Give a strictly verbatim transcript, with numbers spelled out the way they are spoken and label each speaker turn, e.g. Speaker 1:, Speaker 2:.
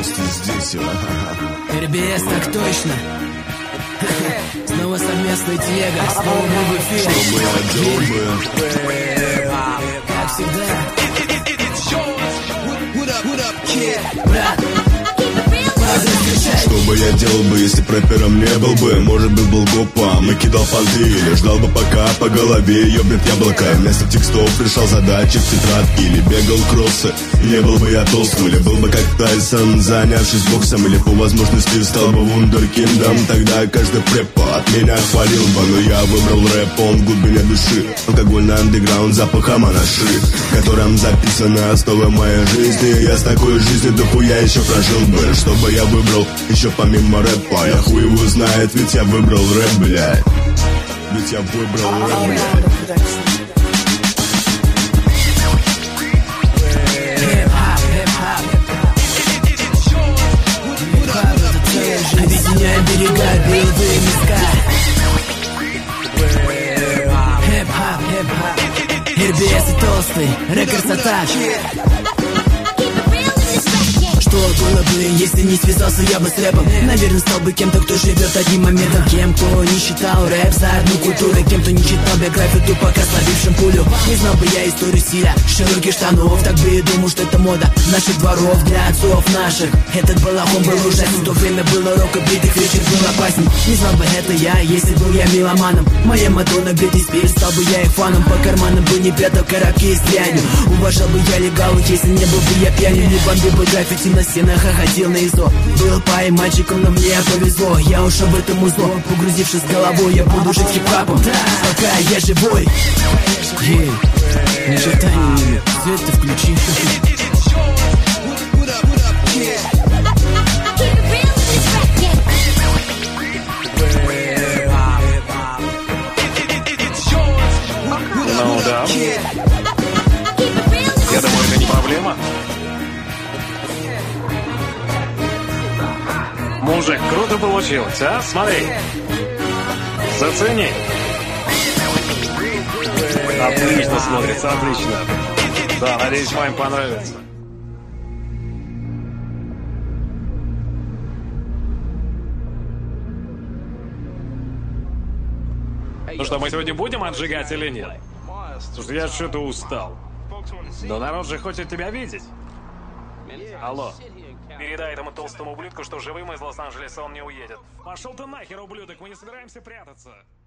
Speaker 1: толстый здесь, а?
Speaker 2: эр би эс, так точно. Снова совместный Диего, снова мы в эфире.
Speaker 1: Что бы я делал бы?
Speaker 2: Как всегда.
Speaker 1: Что бы я делал бы, если рэпером не был бы? Может быть, был гопом и кидал понты, или ждал бы, пока по голове ёбнет яблоко. Вместо текстов решал задачи в тетрадке, или бегал кроссы. Не был бы я толстым, или был бы как Тайсон, занявшись боксом, или по возможности стал бы вундеркиндом. Тогда каждый препо от меня хвалил бы, но я выбрал рэп, он в глубине души. Алкогольный андеграунд запахом анаши, в котором записаны основы моей жизни. Я с такой жизнью дохуя еще прожил бы. Что бы я выбрал еще помимо рэпа? Я хуй его знает, ведь я выбрал рэп, блядь. Ведь я выбрал рэп, блядь.
Speaker 2: Объединяем берега, белые миска. Хип-хап, хип-хап. эр би эс и толстый, Рекордс Атак. Что было бы, если не связался я бы с рэпом? Наверное, стал бы кем-то, кто живет одним моментом. Кем, кто не считал рэп за одну культуру. Кем, кто не читал биографию тупака, словившим пулю. Не знал бы я историю стиля широких штанов. Так бы и думал, что это мода наших дворов, для отцов наших. Этот балахон был ужасен. В то время было рок и бритых, вечер был опасен. Не знал бы это я, если был я меломаном. Моя Мадонна, Бритни Спирс, стал бы я их фаном. По карманам бы не прятал коробки с дрянью. Уважал бы я легалу, если не был бы я пьянью. Не бомбил бы граффити на стенах, а ходил на ИЗО. Был пай мальчиком, но мне повезло. Я уж об этом узнал, погрузившись головой. Я буду жить хип-хапом, пока я живой. Ей, ни черта не видно, свет ты включи.
Speaker 3: Ну да. Я думаю, это не проблема. Мужик, круто получилось, а? Смотри. Зацени. Отлично смотрится, отлично. Да, надеюсь, вам понравится. Ну что, мы сегодня будем отжигать или нет? Слушай, я что-то устал. Но народ же хочет тебя видеть. Алло. Передай этому толстому ублюдку, что живым из Лос-Анджелеса он не уедет. Пошел ты нахер, ублюдок, мы не собираемся прятаться.